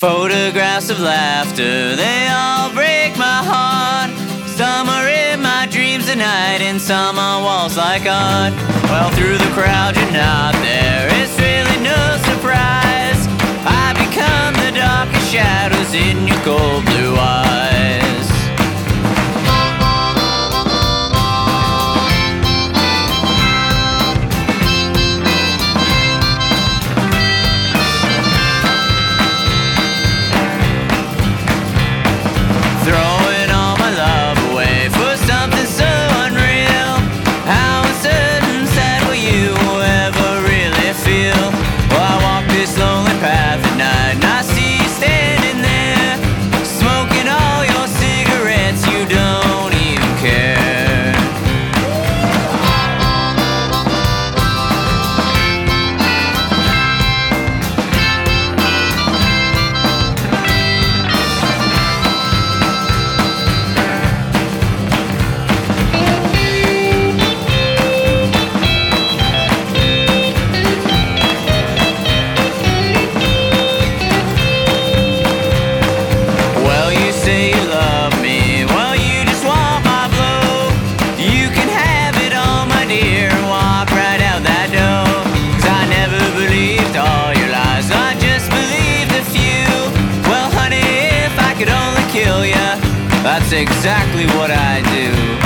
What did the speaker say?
Photographs of laughter, they all break my heart. Some are in my dreams at night, and some on walls like art. Well, through the crowd you're not there, it's really no surprise. I become the darkest shadows in your cold blue eyes. Throwing all my love away for something so unreal. How uncertain, sad will you ever really feel? Well, I walk this lonely path at night, and I see you standing there, smoking all your cigarettes, you don't even care. Well, you say you love me, well, you just want my blow. You can have it all, my dear, and walk right out that door. 'Cause I never believed all your lies, I just believed a few. Well, honey, if I could only kill you, that's exactly what I do.